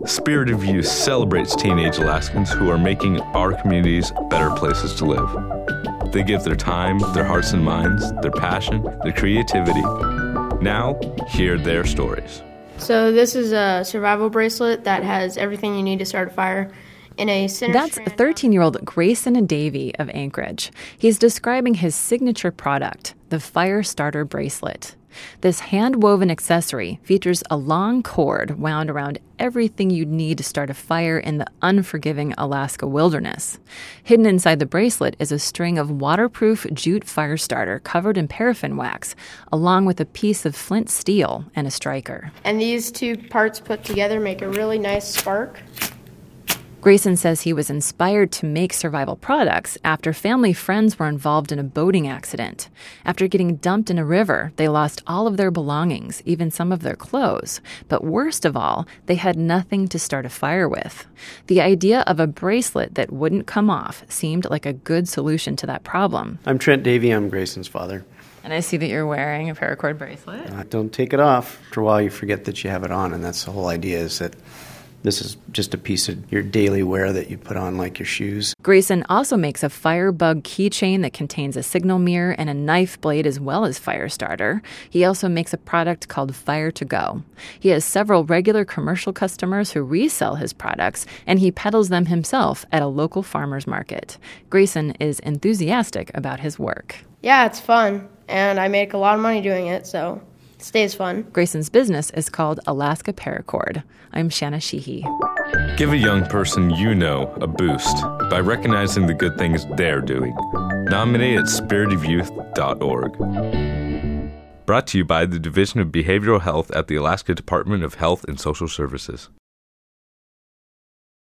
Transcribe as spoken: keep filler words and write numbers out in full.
Spirit of Youth celebrates teenage Alaskans who are making our communities better places to live. They give their time, their hearts and minds, their passion, their creativity. Now, hear their stories. So this is a survival bracelet that has everything you need to start a fire. In a center That's strand- thirteen-year-old Grayson Davey of Anchorage. He's describing his signature product, the Fire Starter Bracelet. This hand-woven accessory features a long cord wound around everything you'd need to start a fire in the unforgiving Alaska wilderness. Hidden inside the bracelet is a string of waterproof jute fire starter covered in paraffin wax, along with a piece of flint steel and a striker. And these two parts put together make a really nice spark. Grayson says he was inspired to make survival products after family friends were involved in a boating accident. After getting dumped in a river, they lost all of their belongings, even some of their clothes. But worst of all, they had nothing to start a fire with. The idea of a bracelet that wouldn't come off seemed like a good solution to that problem. I'm Trent Davey. I'm Grayson's father. And I see that you're wearing a paracord bracelet. Uh, don't take it off. After a while, you forget that you have it on, and that's the whole idea, is that this is just a piece of your daily wear that you put on like your shoes. Grayson also makes a Firebug keychain that contains a signal mirror and a knife blade as well as fire starter. He also makes a product called Fire to Go. He has several regular commercial customers who resell his products, and he peddles them himself at a local farmer's market. Grayson is enthusiastic about his work. Yeah, it's fun, and I make a lot of money doing it, so it stays fun. Grayson's business is called Alaska Paracord. I'm Shanna Sheehy. Give a young person you know a boost by recognizing the good things they're doing. Nominate at spirit of youth dot org. Brought to you by the Division of Behavioral Health at the Alaska Department of Health and Social Services.